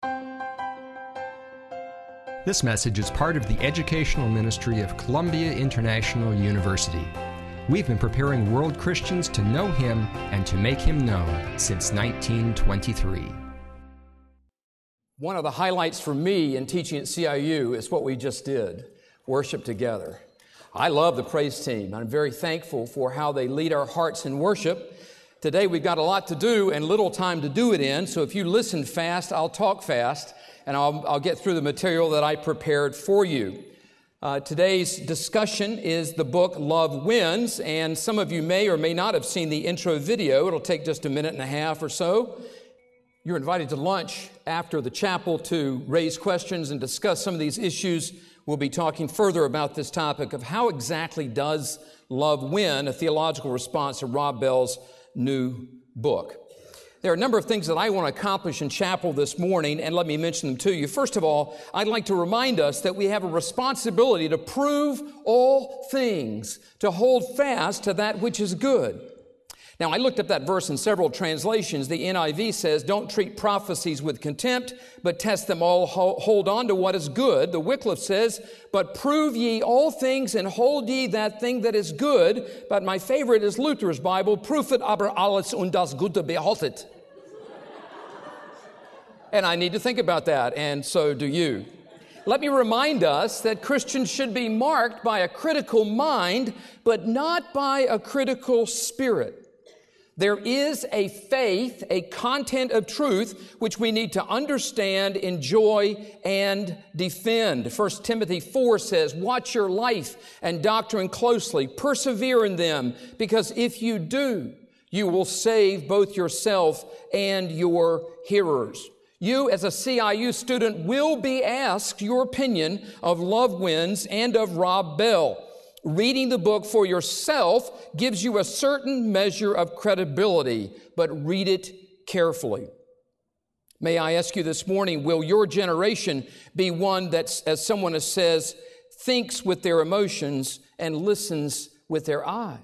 This message is part of the educational ministry of Columbia International University. We've been preparing world Christians to know Him and to make Him known since 1923. One of the highlights for me in teaching at CIU is what we just did, worship together. I love the praise team. I'm very thankful for how they lead our hearts in worship. Today we've got a lot to do and little time to do it in, so if you listen fast, I'll talk fast, and I'll get through the material that I prepared for you. Today's discussion is the book Love Wins, and some of you may or may not have seen the intro video. It'll take just a minute and a half or so. You're invited to lunch after the chapel to raise questions and discuss some of these issues. We'll be talking further about this topic of how exactly does love win, a theological response to Rob Bell's new book. There are a number of things that I want to accomplish in chapel this morning, and let me mention them to you. First of all, I'd like to remind us that we have a responsibility to prove all things, to hold fast to that which is good. Now, I looked up that verse in several translations. The NIV says, don't treat prophecies with contempt, but test them all, hold on to what is good. The Wycliffe says, but prove ye all things and hold ye that thing that is good. But my favorite is Luther's Bible, prüfet aber alles und das Gute behaltet. And I need to think about that, and so do you. Let me remind us that Christians should be marked by a critical mind, but not by a critical spirit. There is a faith, a content of truth, which we need to understand, enjoy, and defend. 1 Timothy 4 says, watch your life and doctrine closely, persevere in them, because if you do, you will save both yourself and your hearers. You, as a CIU student, will be asked your opinion of Love Wins and of Rob Bell. Reading the book for yourself gives you a certain measure of credibility, but read it carefully. May I ask you this morning, will your generation be one that, as someone says, thinks with their emotions and listens with their eyes?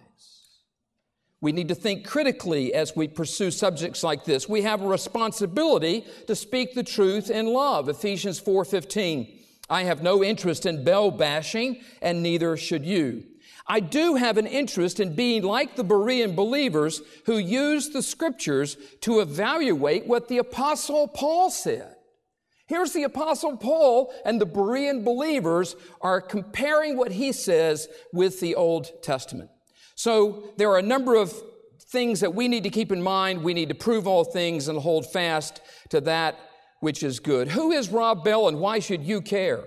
We need to think critically as we pursue subjects like this. We have a responsibility to speak the truth in love. Ephesians 4:15. I have no interest in Bell bashing, and neither should you. I do have an interest in being like the Berean believers who used the Scriptures to evaluate what the Apostle Paul said. Here's the Apostle Paul, and the Berean believers are comparing what he says with the Old Testament. So there are a number of things that we need to keep in mind. We need to prove all things and hold fast to that which is good. Who is Rob Bell, and why should you care?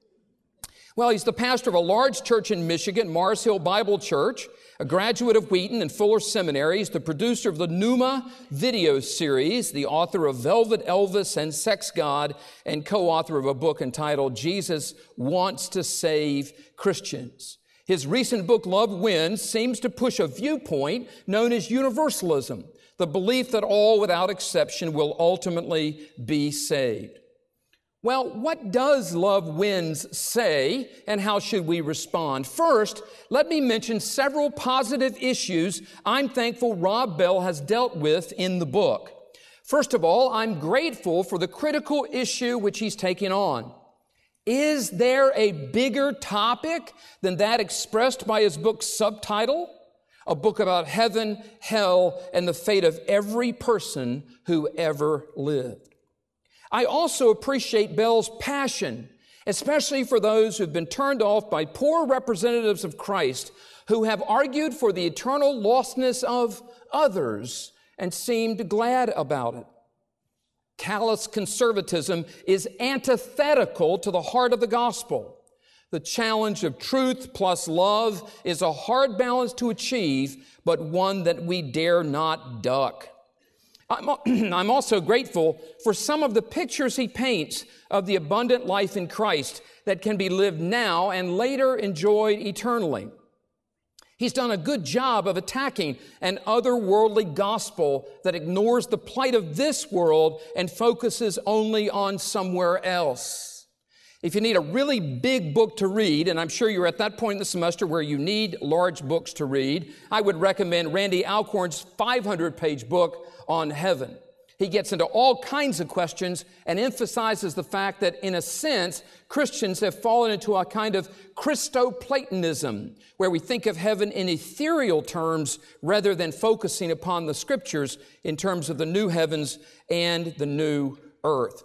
Well, he's the pastor of a large church in Michigan, Mars Hill Bible Church, a graduate of Wheaton and Fuller Seminaries, the producer of the Pneuma video series, the author of Velvet Elvis and Sex God, and co-author of a book entitled Jesus Wants to Save Christians. His recent book, Love Wins, seems to push a viewpoint known as universalism, the belief that all, without exception, will ultimately be saved. Well, what does Love Wins say, and how should we respond? First, let me mention several positive issues I'm thankful Rob Bell has dealt with in the book. First of all, I'm grateful for the critical issue which he's taken on. Is there a bigger topic than that expressed by his book's subtitle? A book about heaven, hell, and the fate of every person who ever lived. I also appreciate Bell's passion, especially for those who've been turned off by poor representatives of Christ who have argued for the eternal lostness of others and seemed glad about it. Callous conservatism is antithetical to the heart of the gospel. The challenge of truth plus love is a hard balance to achieve, but one that we dare not duck. I'm also grateful for some of the pictures he paints of the abundant life in Christ that can be lived now and later enjoyed eternally. He's done a good job of attacking an otherworldly gospel that ignores the plight of this world and focuses only on somewhere else. If you need a really big book to read, and I'm sure you're at that point in the semester where you need large books to read, I would recommend Randy Alcorn's 500-page book on heaven. He gets into all kinds of questions and emphasizes the fact that, in a sense, Christians have fallen into a kind of Christoplatonism, where we think of heaven in ethereal terms rather than focusing upon the Scriptures in terms of the new heavens and the new earth.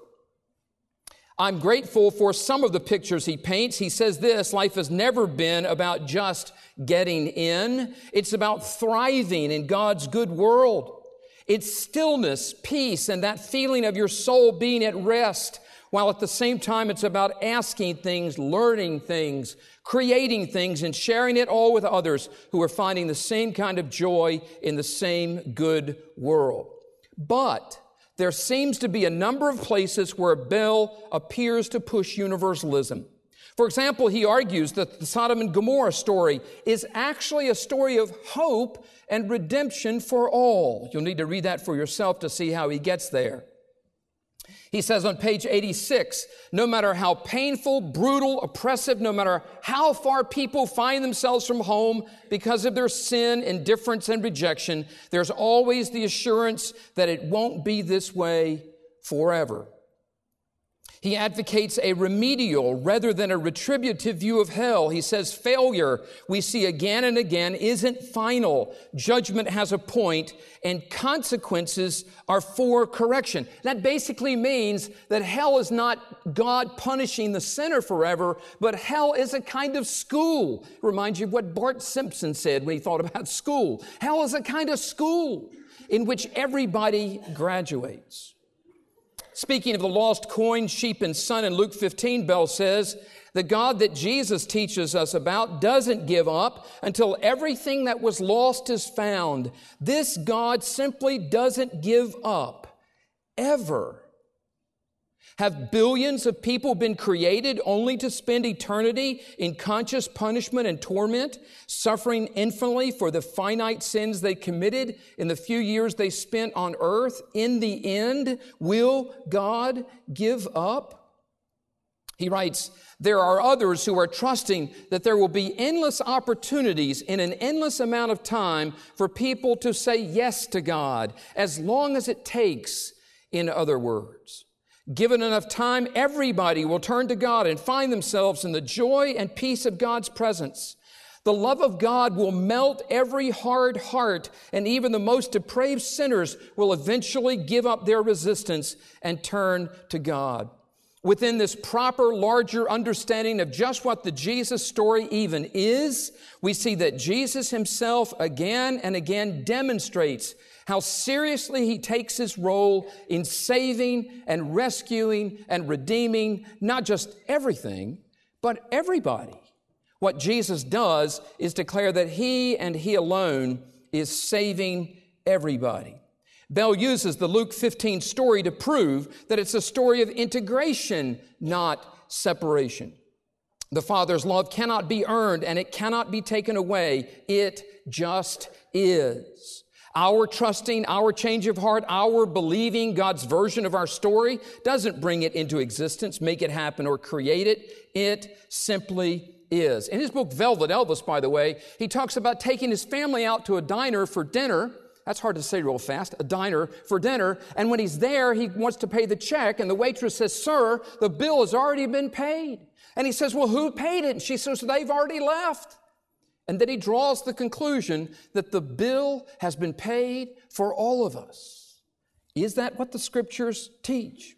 I'm grateful for some of the pictures he paints. He says this: life has never been about just getting in. It's about thriving in God's good world. It's stillness, peace, and that feeling of your soul being at rest, while at the same time it's about asking things, learning things, creating things, and sharing it all with others who are finding the same kind of joy in the same good world. But there seems to be a number of places where Bell appears to push universalism. For example, he argues that the Sodom and Gomorrah story is actually a story of hope and redemption for all. You'll need to read that for yourself to see how he gets there. He says on page 86, no matter how painful, brutal, oppressive, no matter how far people find themselves from home because of their sin, indifference, and rejection, there's always the assurance that it won't be this way forever. He advocates a remedial rather than a retributive view of hell. He says failure, we see again and again, isn't final. Judgment has a point, and consequences are for correction. That basically means that hell is not God punishing the sinner forever, but hell is a kind of school. It reminds you of what Bart Simpson said when he thought about school. Hell is a kind of school in which everybody graduates. Speaking of the lost coin, sheep, and son in Luke 15, Bell says, the God that Jesus teaches us about doesn't give up until everything that was lost is found. This God simply doesn't give up, ever. Have billions of people been created only to spend eternity in conscious punishment and torment, suffering infinitely for the finite sins they committed in the few years they spent on earth? In the end, will God give up? He writes, there are others who are trusting that there will be endless opportunities in an endless amount of time for people to say yes to God, as long as it takes, in other words. Given enough time, everybody will turn to God and find themselves in the joy and peace of God's presence. The love of God will melt every hard heart, and even the most depraved sinners will eventually give up their resistance and turn to God. Within this proper, larger understanding of just what the Jesus story even is, we see that Jesus himself again and again demonstrates how seriously he takes his role in saving and rescuing and redeeming not just everything, but everybody. What Jesus does is declare that he and he alone is saving everybody. Bell uses the Luke 15 story to prove that it's a story of integration, not separation. The Father's love cannot be earned and it cannot be taken away. It just is. Our trusting, our change of heart, our believing God's version of our story doesn't bring it into existence, make it happen, or create it. It simply is. In his book, Velvet Elvis, by the way, he talks about taking his family out to a diner for dinner. That's hard to say real fast, a diner for dinner. And when he's there, he wants to pay the check, and the waitress says, sir, the bill has already been paid. And he says, well, who paid it? And she says, they've already left. And then he draws the conclusion that the bill has been paid for all of us. Is that what the Scriptures teach?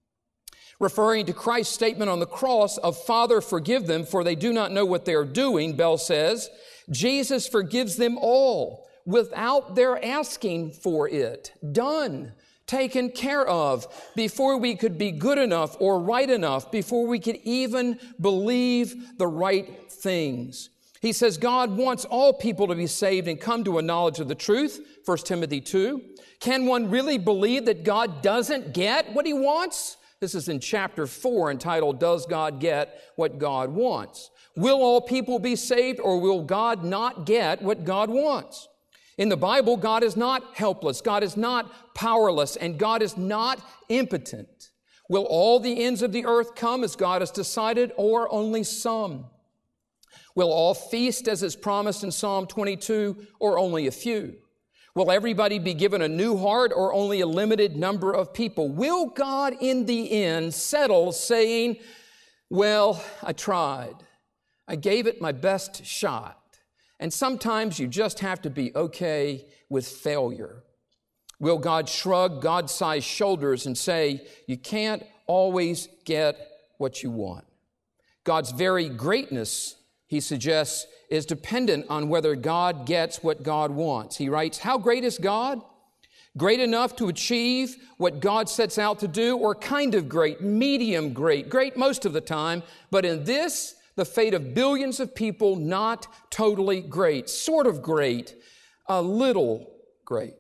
Referring to Christ's statement on the cross of, Father, forgive them, for they do not know what they are doing, Bell says, Jesus forgives them all without their asking for it. Done. Taken care of before we could be good enough or right enough, before we could even believe the right things. He says God wants all people to be saved and come to a knowledge of the truth, 1 Timothy 2. Can one really believe that God doesn't get what he wants? This is in chapter 4 entitled, Does God Get What God Wants? Will all people be saved, or will God not get what God wants? In the Bible, God is not helpless, God is not powerless, and God is not impotent. Will all the ends of the earth come as God has decided, or only some? Will all feast as is promised in Psalm 22, or only a few? Will everybody be given a new heart or only a limited number of people? Will God in the end settle saying, well, I tried. I gave it my best shot. And sometimes you just have to be okay with failure. Will God shrug God-sized shoulders and say, you can't always get what you want? God's very greatness, he suggests, is dependent on whether God gets what God wants. He writes, how great is God? Great enough to achieve what God sets out to do, or kind of great, medium great, great most of the time, but in this, the fate of billions of people, not totally great, sort of great, a little great.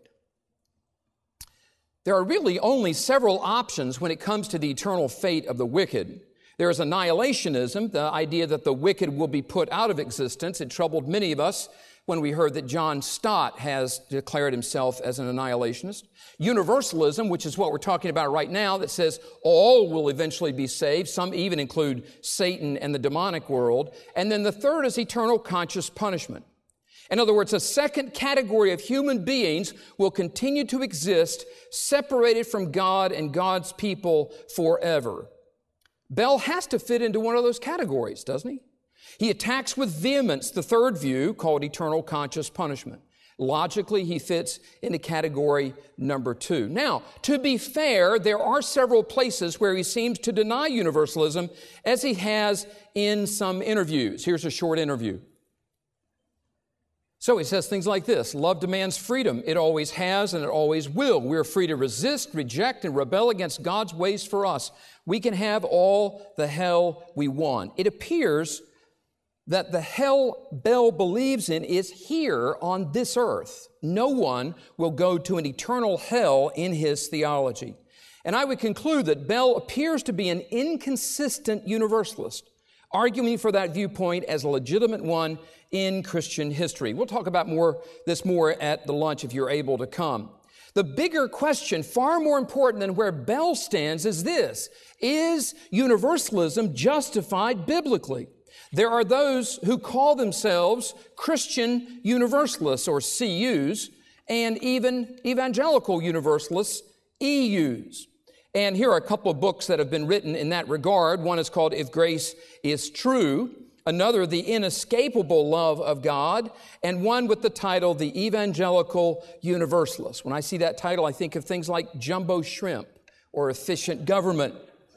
There are really only several options when it comes to the eternal fate of the wicked. There is annihilationism, the idea that the wicked will be put out of existence. It troubled many of us when we heard that John Stott has declared himself as an annihilationist. Universalism, which is what we're talking about right now, that says all will eventually be saved. Some even include Satan and the demonic world. And then the third is eternal conscious punishment. In other words, a second category of human beings will continue to exist separated from God and God's people forever. Bell has to fit into one of those categories, doesn't he? He attacks with vehemence the third view, called eternal conscious punishment. Logically, he fits into category number 2. Now, to be fair, there are several places where he seems to deny universalism, as he has in some interviews. Here's a short interview. So he says things like this: love demands freedom. It always has and it always will. We're free to resist, reject, and rebel against God's ways for us. We can have all the hell we want. It appears that the hell Bell believes in is here on this earth. No one will go to an eternal hell in his theology. And I would conclude that Bell appears to be an inconsistent universalist, arguing for that viewpoint as a legitimate one in Christian history. We'll talk about this more at the lunch if you're able to come. The bigger question, far more important than where Bell stands, is this: is universalism justified biblically? There are those who call themselves Christian Universalists, or CUs, and even Evangelical Universalists, EUs. And here are a couple of books that have been written in that regard. One is called If Grace is True, another, The Inescapable Love of God, and one with the title The Evangelical Universalist. When I see that title, I think of things like jumbo shrimp or efficient government.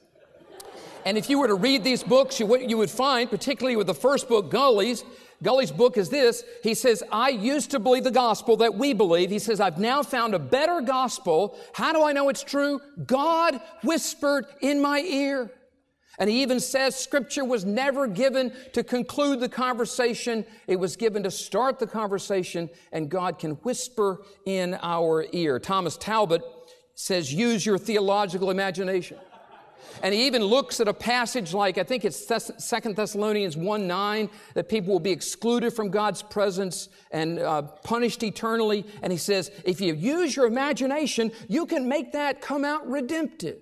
And if you were to read these books, what you would find, particularly with the first book, Gulley's book is this. He says, I used to believe the gospel that we believe. He says, I've now found a better gospel. How do I know it's true? God whispered in my ear. And he even says Scripture was never given to conclude the conversation. It was given to start the conversation, and God can whisper in our ear. Thomas Talbot says, use your theological imagination. And he even looks at a passage like, I think it's 2 Thessalonians 1:9, that people will be excluded from God's presence and punished eternally. And he says, if you use your imagination, you can make that come out redemptive.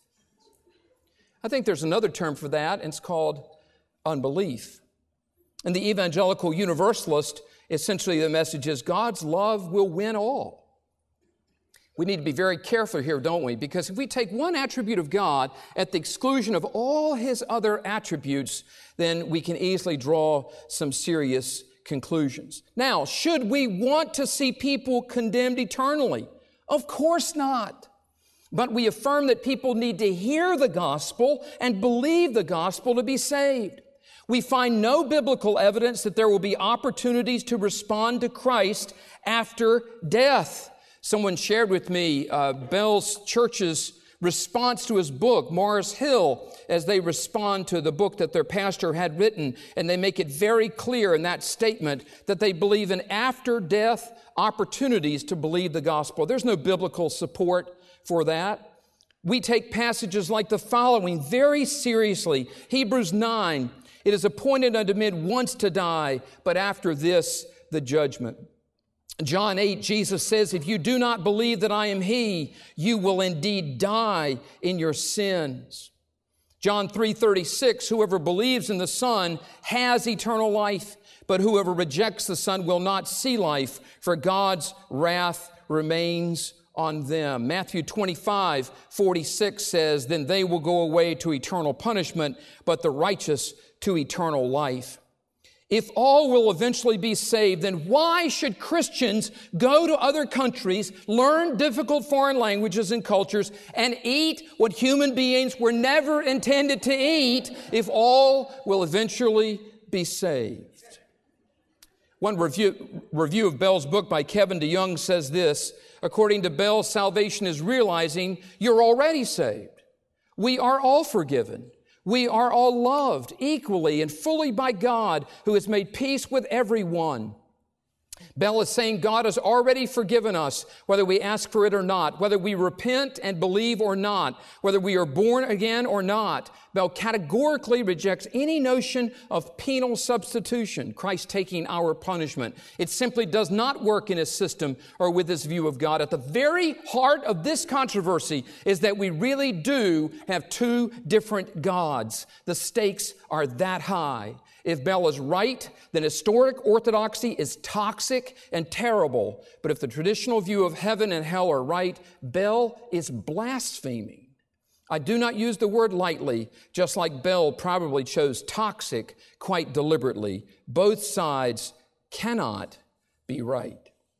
I think there's another term for that, and it's called unbelief. And the Evangelical Universalist, essentially the message is God's love will win all. We need to be very careful here, don't we? Because if we take one attribute of God at the exclusion of all his other attributes, then we can easily draw some serious conclusions. Now, should we want to see people condemned eternally? Of course not. But we affirm that people need to hear the gospel and believe the gospel to be saved. We find no biblical evidence that there will be opportunities to respond to Christ after death. Someone shared with me Bell's church's response to his book, Mars Hill, as they respond to the book that their pastor had written. And they make it very clear in that statement that they believe in after-death opportunities to believe the gospel. There's no biblical support for that. We take passages like the following very seriously. Hebrews 9, it is appointed unto men once to die, but after this, the judgment. John 8, Jesus says, if you do not believe that I am He, you will indeed die in your sins. John 3:36, whoever believes in the Son has eternal life, but whoever rejects the Son will not see life, for God's wrath remains on them. Matthew 25:46 says, then they will go away to eternal punishment, but the righteous to eternal life. If all will eventually be saved, then why should Christians go to other countries, learn difficult foreign languages and cultures, and eat what human beings were never intended to eat if all will eventually be saved? One review of Bell's book by Kevin DeYoung says this: according to Bell, salvation is realizing you're already saved. We are all forgiven. We are all loved equally and fully by God, who has made peace with everyone. Bell is saying God has already forgiven us, whether we ask for it or not, whether we repent and believe or not, whether we are born again or not. Bell categorically rejects any notion of penal substitution, Christ taking our punishment. It simply does not work in his system or with his view of God. At the very heart of this controversy is that we really do have two different gods. The stakes are that high. If Bell is right, then historic orthodoxy is toxic and terrible. But if the traditional view of heaven and hell are right, Bell is blaspheming. I do not use the word lightly, just like Bell probably chose toxic quite deliberately. Both sides cannot be right.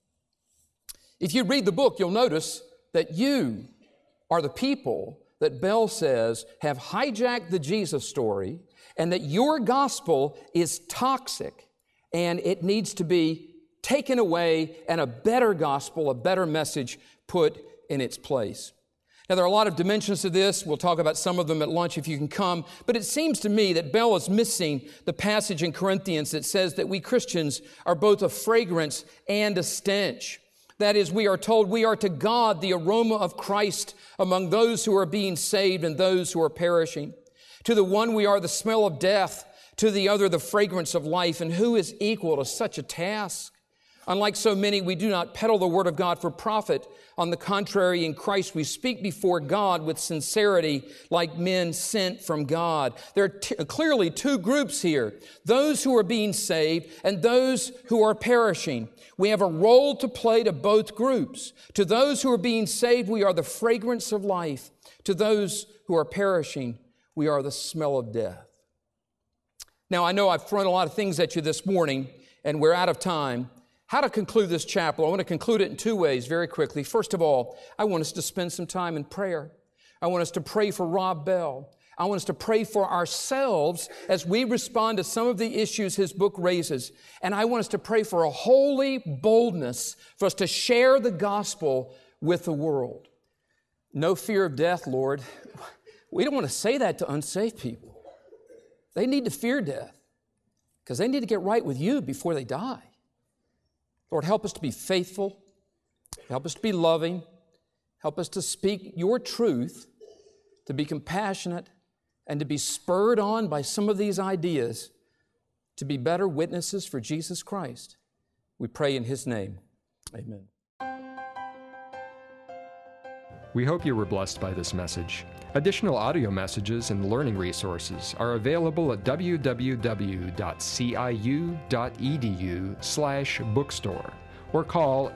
If you read the book, you'll notice that you are the people that Bell says have hijacked the Jesus story, and that your gospel is toxic and it needs to be taken away and a better gospel, a better message put in its place. Now, there are a lot of dimensions to this. We'll talk about some of them at lunch if you can come. But it seems to me that Bell is missing the passage in Corinthians that says that we Christians are both a fragrance and a stench. That is, we are told we are to God the aroma of Christ among those who are being saved and those who are perishing. To the one we are the smell of death, to the other the fragrance of life. And who is equal to such a task? Unlike so many, we do not peddle the word of God for profit. On the contrary, in Christ we speak before God with sincerity like men sent from God. There are clearly two groups here, those who are being saved and those who are perishing. We have a role to play to both groups. To those who are being saved, we are the fragrance of life. To those who are perishing, we are the smell of death. Now, I know I've thrown a lot of things at you this morning, and we're out of time. How to conclude this chapel? I want to conclude it in two ways very quickly. First of all, I want us to spend some time in prayer. I want us to pray for Rob Bell. I want us to pray for ourselves as we respond to some of the issues his book raises. And I want us to pray for a holy boldness for us to share the gospel with the world. No fear of death, Lord. We don't want to say that to unsaved people. They need to fear death because they need to get right with you before they die. Lord, help us to be faithful. Help us to be loving. Help us to speak your truth, to be compassionate, and to be spurred on by some of these ideas to be better witnesses for Jesus Christ. We pray in his name. Amen. We hope you were blessed by this message. Additional audio messages and learning resources are available at www.ciu.edu/bookstore or call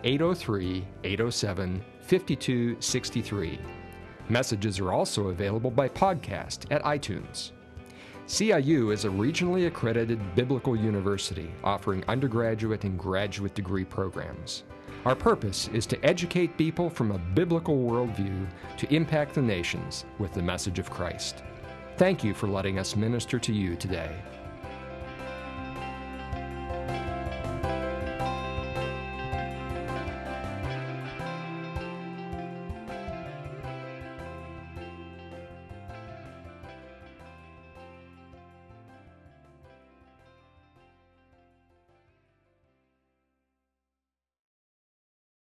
803-807-5263. Messages are also available by podcast at iTunes. CIU is a regionally accredited biblical university offering undergraduate and graduate degree programs. Our purpose is to educate people from a biblical worldview to impact the nations with the message of Christ. Thank you for letting us minister to you today.